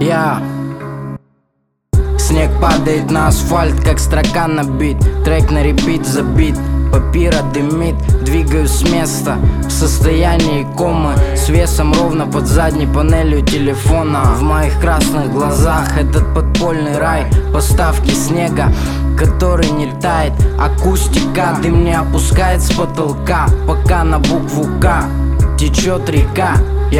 Снег падает на асфальт, как строка на бит. Трек на репит забит, папира дымит. Двигаюсь с места в состоянии комы, с весом ровно под задней панелью телефона. В моих красных глазах этот подпольный рай. Поставки снега, который не тает. Акустика, дым не опускает с потолка, пока на букву К течет река.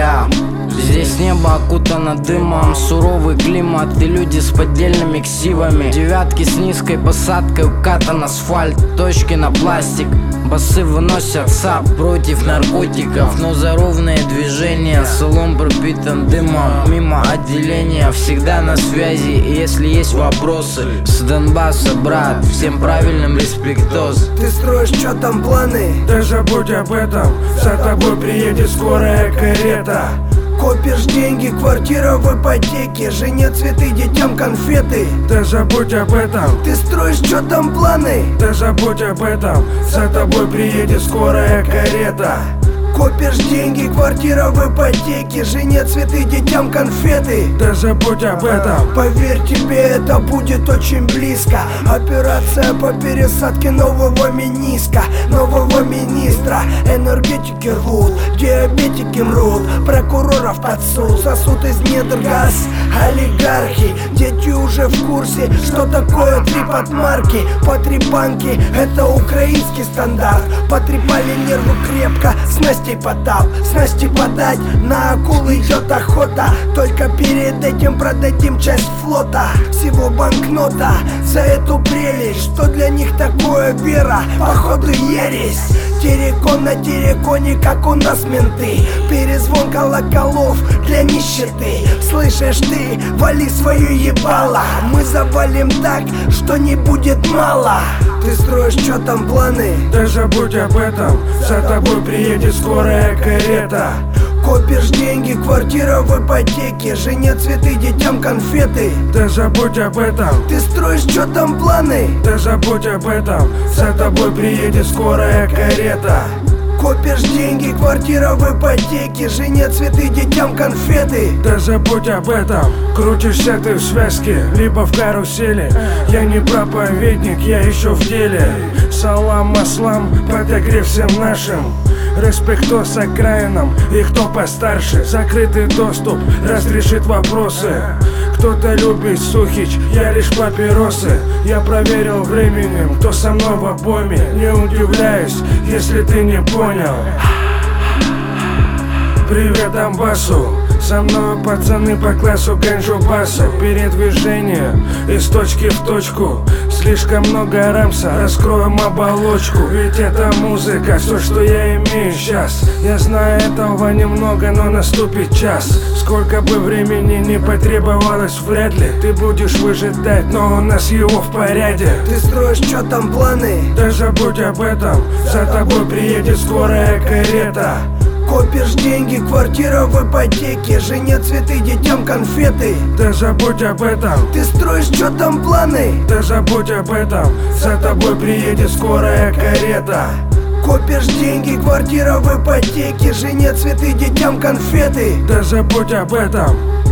Здесь небо окутано дымом, суровый климат и люди с поддельными ксивами. Девятки с низкой посадкой, укатан асфальт, точки на пластик. Басы выносят САП против наркотиков, но за ровные движения салон пропитан дымом. Мимо отделения, всегда на связи. И если есть вопросы, с Донбасса, брат, всем правильным респектос. Ты строишь, чё там планы? Да забудь об этом, за тобой приедет скорая карета. Копишь деньги, квартира в ипотеке, жене цветы, детям конфеты. Да забудь об этом. Ты строишь, чё там планы? Да забудь об этом, за тобой приедет скорая карета. Копишь деньги, квартира в ипотеке, жене цветы, детям конфеты. Да забудь об этом. Поверь, тебе это будет очень близко. Операция по пересадке нового мениска, нового министра. Энергетики рвут, диабетики мрут, прокуроров под суд, сосут из недр газ. Олигархи, дети уже в курсе, что такое 3 подмарки. По 3 банки, это украинский стандарт. Потрепали нервы крепко, снасти потап, снасти подать. На акул идет охота, только перед этим продадим часть флота. Всего банкнота за эту прелесть, что для них такое вера, походу ересь. Терекон на тереконе, как у нас менты. Перезвон колоколов для нищеты. Слышишь ты, вали свое ебало. Мы завалим так, что не будет мало. Ты строишь, чё там планы? Да забудь об этом, за тобой приедет скорая карета. Копишь деньги, квартира в ипотеке, жене цветы, детям конфеты. Да забудь об этом. Ты строишь, чё там планы? Да забудь об этом, за тобой приедет скорая карета. Копишь деньги, квартира в ипотеке, жене цветы, детям конфеты. Да забудь об этом. Крутишься ты в связке, либо в карусели. Я не проповедник, я еще в деле. Салам аслам, подогрев всем нашим. Респектос окраинам и кто постарше. Закрытый доступ разрешит вопросы. Кто-то любит сухич, я лишь папиросы. Я проверил временем, кто со мной в обойме. Не удивляюсь, если ты не понял. Привет Донбассу, со мной пацаны по классу ганджубаса. Передвижение из точки в точку, слишком много рамса, раскроем оболочку. Ведь это музыка, все, что я имею сейчас. Я знаю, этого немного, но наступит час. Сколько бы времени не потребовалось, вряд ли ты будешь выжидать, но у нас его в порядке. Ты строишь, чё там планы? Да забудь об этом, за тобой приедет скорая карета. Копишь деньги, квартира в ипотеке, жене цветы, детям конфеты. Да забудь об этом. Ты строишь, чё там планы? Да забудь об этом, за тобой приедет скорая карета. Копишь деньги, квартира в ипотеке, жене цветы, детям конфеты. Да забудь об этом.